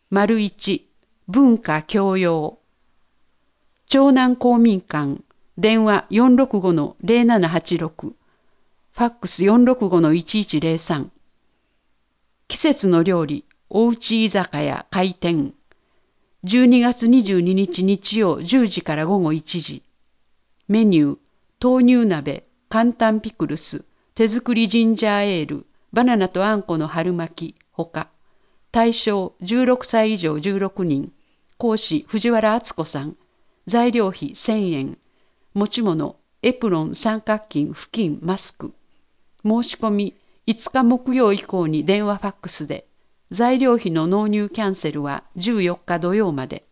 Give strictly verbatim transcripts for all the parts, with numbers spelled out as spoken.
丸一、文化教養。長南公民館、電話 よんろくごのゼロななはちろく、ファックス よんろくごのいちいちゼロさん。季節の料理、おうち居酒屋開店。じゅうにがつにじゅうににち日曜じゅうじからごごいちじ。メニュー、豆乳鍋、簡単ピクルス、手作りジンジャーエール、バナナとあんこの春巻き、ほか。対象じゅうろくさい以上じゅうろくにん。講師藤原敦子さん。材料費せんえん。持ち物エプロン、三角巾、布巾、マスク。申し込みいつか木曜以降に電話ファックスで。材料費の納入キャンセルはじゅうよっか土曜まで。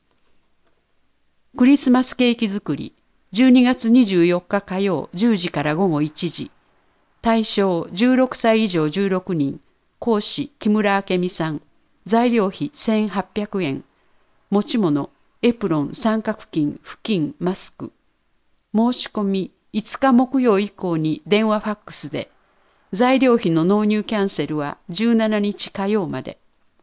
クリスマスケーキ作りじゅうにがつにじゅうよっか火曜じゅうじからごごいちじ。対象じゅうろくさい以上じゅうろくにん。講師木村明美さん。材料費せんはっぴゃくえん。持ち物エプロン、三角巾、布巾、マスク。申し込みいつか木曜以降に電話ファックスで。材料費の納入キャンセルはじゅうしちにち火曜まで。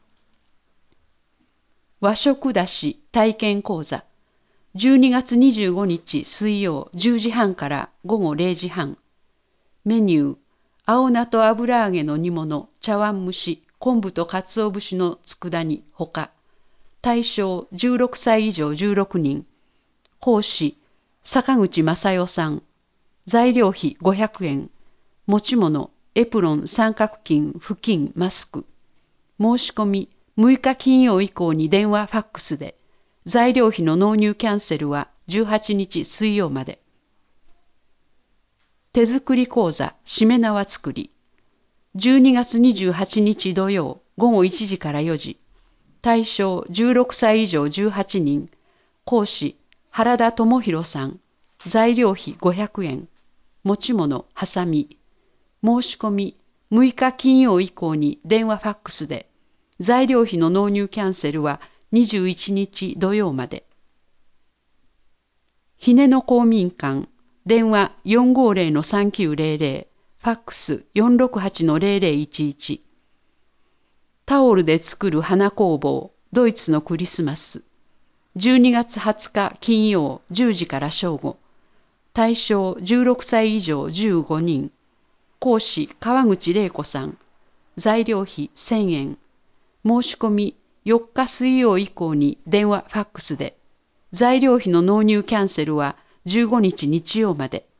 和食だし体験講座じゅうにがつにじゅうごにち水曜じゅうじはんからごごれいじはん。メニュー青菜と油揚げの煮物、茶碗蒸し、昆布と鰹節の佃煮ほか。対象じゅうろくさい以上じゅうろくにん。講師坂口正代さん。材料費ごひゃくえん。持ち物エプロン、三角巾、布巾、マスク。申し込みむいか金曜以降に電話ファックスで。材料費の納入キャンセルはじゅうはちにち水曜まで。手作り講座しめ縄作りじゅうにがつにじゅうはちにち土曜ごごいちじからよじ。対象じゅうろくさい以上じゅうはちにん。講師原田智博さん。材料費ごひゃくえん。持ち物はさみ。申し込みむいか金曜以降に電話ファックスで。材料費の納入キャンセルはにじゅういちにち土曜まで。ひねの公民館電話 よんごゼロのさんきゅうゼロゼロ、ファックス よんろくはちのゼロゼロいちいち。タオルで作る花工房ドイツのクリスマスじゅうにがつはつか金曜じゅうじから正午。対象じゅうろくさい以上じゅうごにん。講師川口玲子さん。材料費せんえん。申し込みよっか水曜以降に電話ファックスで。材料費の納入キャンセルはじゅうごにち日曜まで。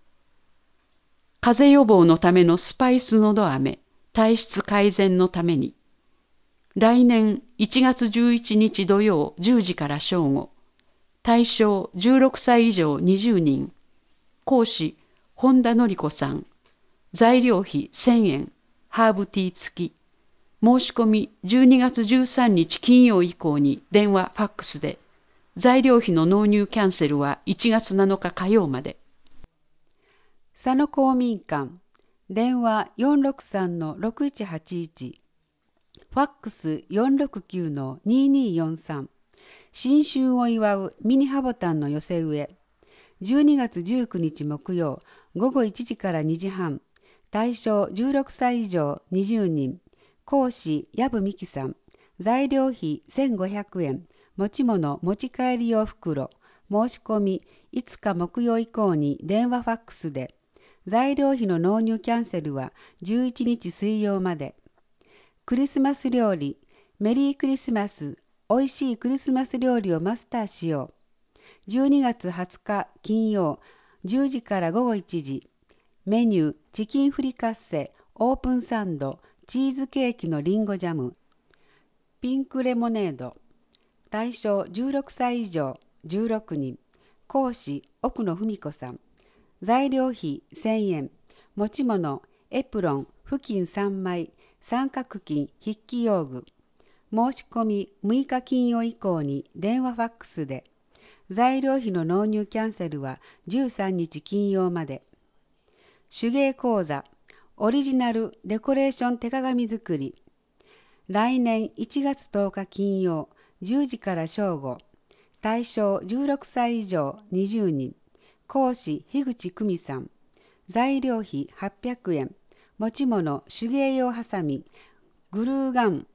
風邪予防のためのスパイスのど飴、体質改善のために。来年いちがつじゅういちにち土曜じゅうじから正午。対象じゅうろくさい以上にじゅうにん。講師本田典子さん。材料費せんえん。ハーブティー付き。申し込みじゅうにがつじゅうさんにち金曜以降に電話ファックスで。材料費の納入キャンセルはいちがつなのか火曜まで。 佐野公民館電話 よんろくさんのろくいちはちいち。ファックス よんろくきゅうのにーにーよんさん。新春を祝うミニハボタンの寄せ植え。じゅうにがつじゅうくにち木曜ごごいちじからにじはん。対象じゅうろくさい以上にじゅうにん。講師藪美希さん。材料費せんごひゃくえん。持ち物持ち帰り用袋。申し込みいつか木曜以降に電話ファックスで。材料費の納入キャンセルはじゅういちにち水曜まで。クリスマス料理メリークリスマスおいしいクリスマス料理をマスターしよう。じゅうにがつはつか金曜じゅうじからごごいちじ。メニューチキンフリカッセオープンサンドチーズケーキのリンゴジャムピンクレモネード。対象じゅうろくさい以上じゅうろくにん。講師奥野文子さん。材料費せんえん。持ち物エプロン布巾さんまい三角巾筆記用具。申し込みむいか金曜以降に電話ファックスで。材料費の納入キャンセルはじゅうさんにち金曜まで。手芸講座オリジナルデコレーション手鏡作り。来年いちがつとおか金曜じゅうじから正午。対象じゅうろくさい以上にじゅうにん。講師樋口久美さん。材料費はっぴゃくえん。持ち物手芸用ハサミ、グルーガン、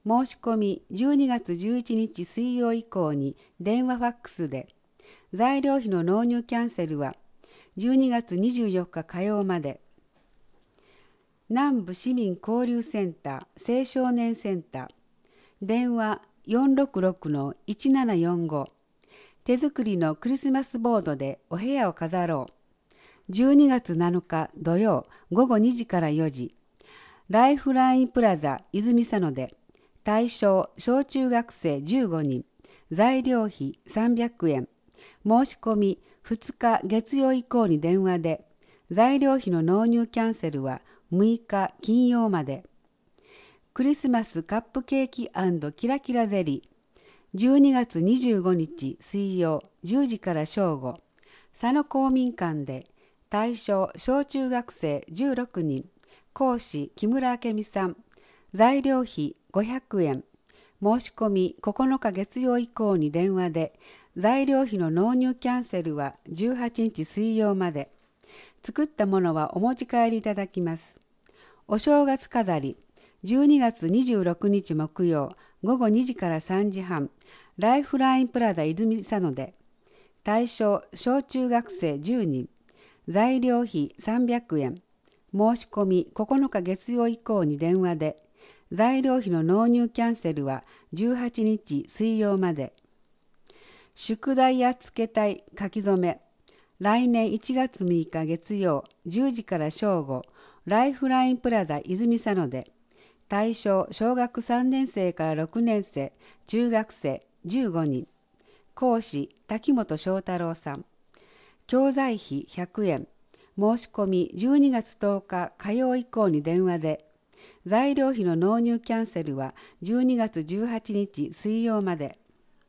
申し込みじゅうにがつじゅういちにち水曜以降に電話ファックスで、材料費の納入キャンセルはじゅうにがつにじゅうよっか火曜まで。南部市民交流センター青少年センター、電話 よんろくろくのいちななよんご、手作りのクリスマスボードでお部屋を飾ろう。じゅうにがつなのか土曜ごごにじからよじ、ライフラインプラザ泉佐野で、対象小中学生じゅうごにん、材料費さんびゃくえん、申し込みふつか月曜以降に電話で、材料費の納入キャンセルはむいか金曜まで。クリスマスカップケーキ&キラキラゼリー、じゅうにがつにじゅうごにち水曜じゅうじから正午、佐野公民館で、対象小中学生じゅうろくにん、講師木村明美さん、材料費ごひゃくえん、申し込みここのか月曜以降に電話で、材料費の納入キャンセルはじゅうはちにち水曜まで。作ったものはお持ち帰りいただきます。お正月飾り、じゅうにがつにじゅうろくにち木曜ごごにじからさんじはん、ライフラインプラザ泉佐野で、対象小中学生じゅうにん、材料費さんびゃくえん、申し込みここのか月曜以降に電話で、材料費の納入キャンセルはじゅうはちにち水曜まで。宿題や付けたい書き初め、来年いちがつむいか月曜じゅうじから正午、ライフラインプラザ泉佐野で、対象小学さんねんせいからろくねんせい、中学生じゅうごにん、講師滝本翔太郎さん、教材費ひゃくえん、申し込みじゅうにがつとおか火曜以降に電話で、材料費の納入キャンセルはじゅうにがつじゅうはちにち水曜まで。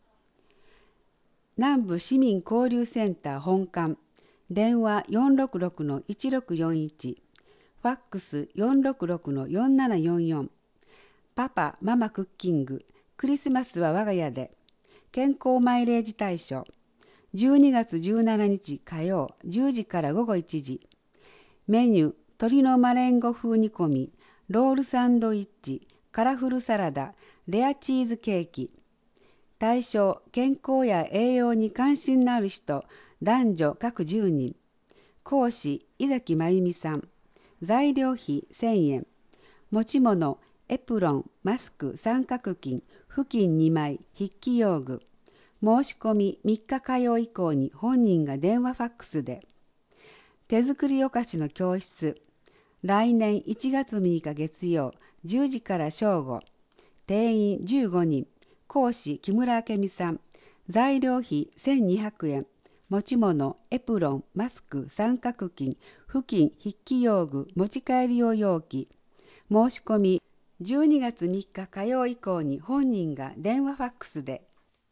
南部市民交流センター本館、電話 よんろくろくのいちろくよんいち、ファックス よんろくろくのよんななよんよん、パパママクッキング、クリスマスは我が家で、健康マイレージ対象、じゅうにがつじゅうしちにち火曜じゅうじからごごいちじ、メニュー鶏のマレンゴ風煮込み、ロールサンドイッチ、カラフルサラダ、レアチーズケーキ、対象健康や栄養に関心のある人、男女各じゅうにん、講師井崎真由美さん、材料費せんえん、持ち物エプロン、マスク、三角巾、布巾にまい、筆記用具、申し込みみっか火曜以降に本人が電話ファックスで。手作りお菓子の教室、来年いちがつむいか月曜じゅうじから正午、定員じゅうごにん、講師木村明美さん、材料費せんにひゃくえん、持ち物エプロン、マスク、三角巾、布巾、筆記用具、持ち帰り用容器、申し込みじゅうにがつみっか火曜以降に本人が電話ファックスで。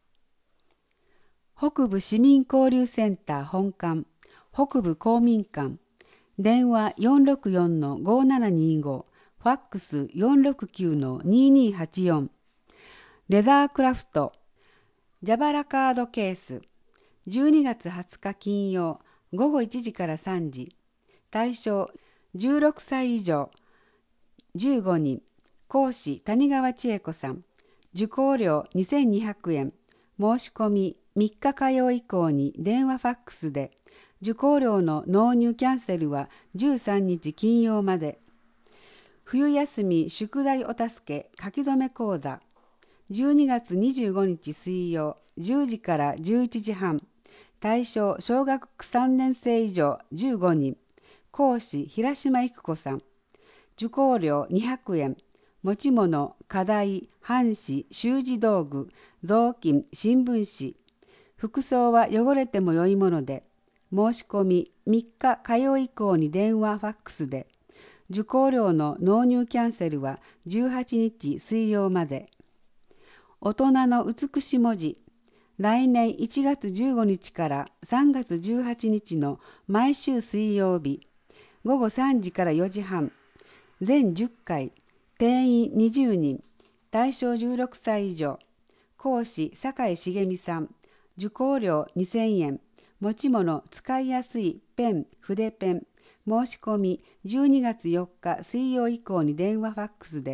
北部市民交流センター本館、北部公民館、電話 よんろくよんのごななにご、ファックス よんろくきゅうのににはちよん、レザークラフト、ジャバラカードケース、じゅうにがつはつか金曜ごごいちじからさんじ、対象じゅうろくさい以上じゅうごにん、講師谷川千恵子さん、受講料にせんにひゃくえん、申し込みみっか火曜以降に電話ファックスで、受講料の納入キャンセルはじゅうさんにち金曜まで。冬休み宿題お助け書き初め講座、じゅうにがつにじゅうごにち水曜じゅうじからじゅういちじはん、対象小学さんねんせい以上じゅうごにん、講師平島育子さん、受講料にひゃくえん、持ち物課題、半紙、習字道具、雑巾、新聞紙、服装は汚れても良いもので、申し込みみっか火曜以降に電話ファックスで、受講料の納入キャンセルはじゅうはちにち水曜まで。大人の美し文字、来年いちがつじゅうごにちからさんがつじゅうはちにちの毎週水曜日、ごごさんじからよじはん、全じゅっかい、定員にじゅうにん、対象じゅうろくさい以上、講師酒井茂美さん、受講料にせんえん、持ち物使いやすいペン、筆ペン、申し込みじゅうにがつよっか水曜以降に電話ファックスで、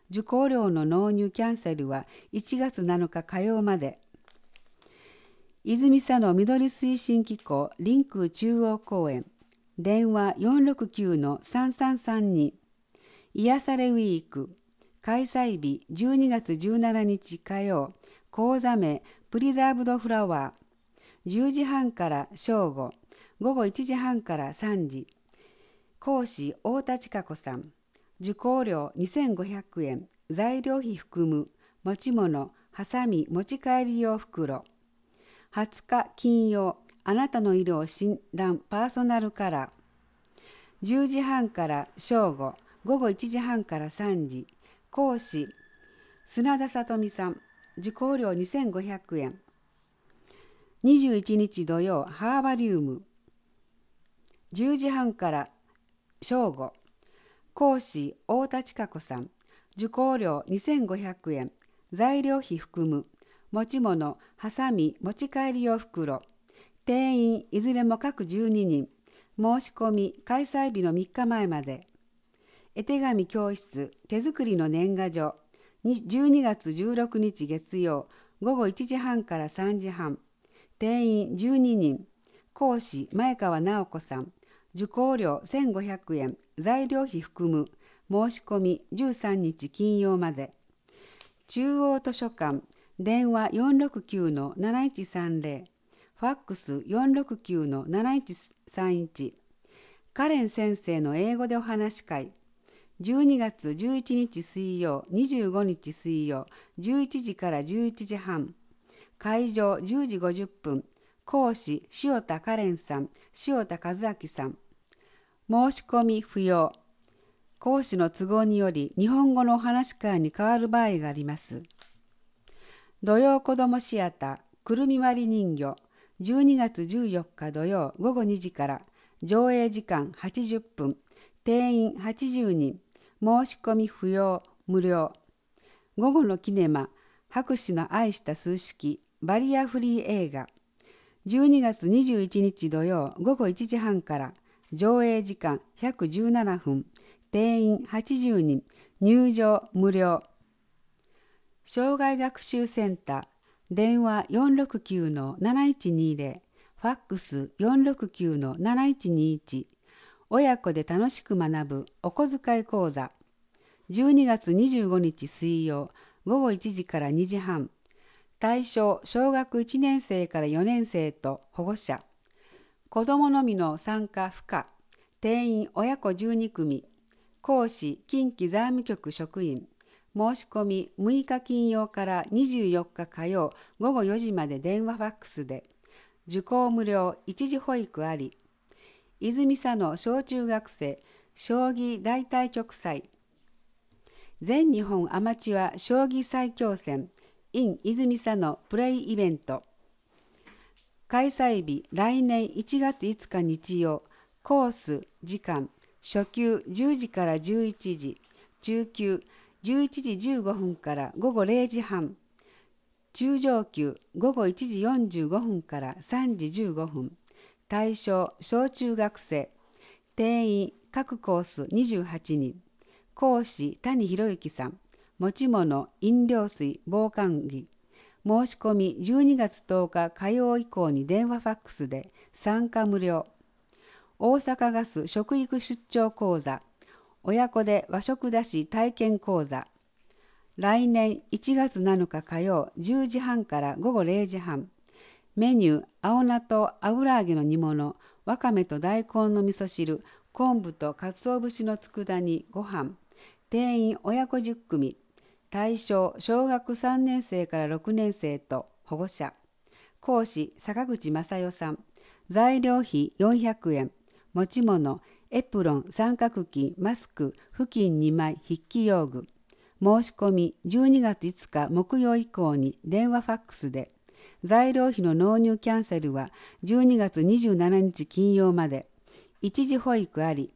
受講料の納入キャンセルはいちがつなのか火曜まで。泉佐野緑推進機構臨空中央公園、電話 よんろくきゅう さんさんさんに。癒されウィーク、開催日じゅうにがつじゅうしちにち火曜、講座名プリザーブドフラワー、じゅうじはんから正午、午後いちじはんからさんじ。講師太田千佳子さん。受講料にせんごひゃくえん、材料費含む、持ち物、はさみ持ち帰り用袋。はつか金曜、あなたの色を診断パーソナルカラー。じゅうじはんから正午、午後いちじはんからさんじ。講師砂田さとみさん。受講料にせんごひゃくえん。にじゅういちにち土曜、ハーバリウム。じゅうじはんから正午。講師太田千佳子さん。受講料にせんごひゃくえん。材料費含む。持ち物、はさみ持ち帰り用袋。定員いずれも各じゅうににん。申し込み開催日のみっかまえまで。絵手紙教室手作りの年賀状。じゅうにがつじゅうろくにち月曜、午後いちじはんからさんじはん。定員じゅうににん。講師前川直子さん。受講料せんごひゃくえん。材料費含む。申し込みじゅうさんにち金曜まで。中央図書館電話 よんろくきゅう なないちさんぜろ。ファックス よんろくきゅう なないちさんいち。カレン先生の英語でお話し会。じゅうにがつじゅういちにち水曜、にじゅうごにち水曜、じゅういちじからじゅういちじはん。会場じゅうじごじゅっぷん。講師塩田カレンさん、塩田和明さん。申し込み不要。講師の都合により日本語のお話し会に変わる場合があります。土曜子どもシアターくるみ割り人形じゅうにがつじゅうよっか土曜午後にじから上映時間はちじゅっぷん、定員はちじゅうにん、申し込み不要、無料。午後のキネマ博士の愛した数式バリアフリー映画じゅうにがつにじゅういちにち土曜午後いちじはんから上映時間ひゃくじゅうななふん、定員はちじゅうにん、入場無料。障害学習センター電話 よんろくきゅう なないちにぜろ、ファックス よんろくきゅう なないちにいち。親子で楽しく学ぶお小遣い講座じゅうにがつにじゅうごにち水曜午後いちじからにじはん。対象小学いちねんせいからよねんせいと保護者。子どものみの参加不可。定員親子じゅうにくみ。講師近畿財務局職員。申し込みむいか金曜からにじゅうよっか火曜午後よじまで電話ファックスで。受講無料一時保育あり。泉佐野小中学生将棋大対局祭。全日本アマチュア将棋最強戦 in 泉佐野プレイイベント。開催日来年いちがついつか日曜。コース時間初級じゅうじからじゅういちじ、中級じゅういちじじゅうごふんから午後れいじはん、中上級午後いちじよんじゅうごふんからさんじじゅうごふん。対象小中学生。定員各コースにじゅうはちにん。講師谷博之さん。持ち物飲料水防寒着。申し込みじゅうにがつとおか火曜以降に電話ファックスで。参加無料。大阪ガス食育出張講座。親子で和食だし体験講座。来年いちがつなのか火曜じゅうじはんから午後れいじはん。メニュー青菜と油揚げの煮物、わかめと大根の味噌汁、昆布と鰹節の佃煮ご飯。定員親子じゅっくみ。対象小学さんねんせいからろくねんせいと保護者。講師坂口正代さん。材料費よんひゃくえん。持ち物エプロン、三角巾、マスク、布巾にまい、筆記用具。申し込みじゅうにがついつか木曜以降に電話ファックスで。材料費の納入キャンセルはじゅうにがつにじゅうしちにち金曜まで。一時保育あり。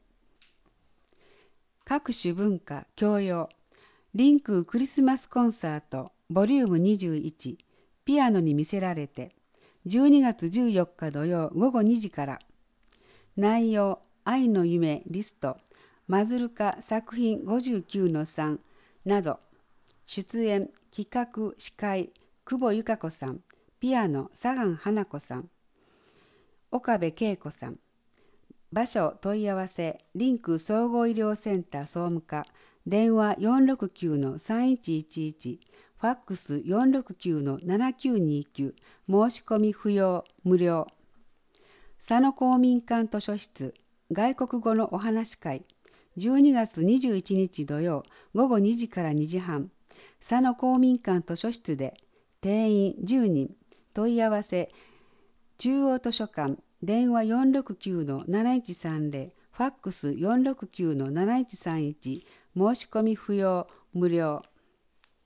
各種文化教養。リンククリスマスコンサートボリュームにじゅういち。ピアノに魅せられて。じゅうにがつじゅうよっか土曜午後にじから。内容愛の夢リストマズルカ作品 ごじゅうきゅうのさんなど。出演、企画、司会、久保由香子さん。ピアノ、佐賀花子さん。岡部恵子さん。場所問い合わせ、リンク総合医療センター総務課、電話 よんろくきゅうのさんいちいちいち、ファックス よんろくきゅうのななきゅうにきゅう、申し込み不要、無料。佐野公民館図書室、外国語のお話会、じゅうにがつにじゅういちにち土曜、午後にじからにじはん、佐野公民館図書室で、定員じゅうにん、問い合わせ、中央図書館、電話 よんろくきゅうのなないちさんぜろ、ファックス よんろくきゅうのなないちさんいち、申し込み不要、無料。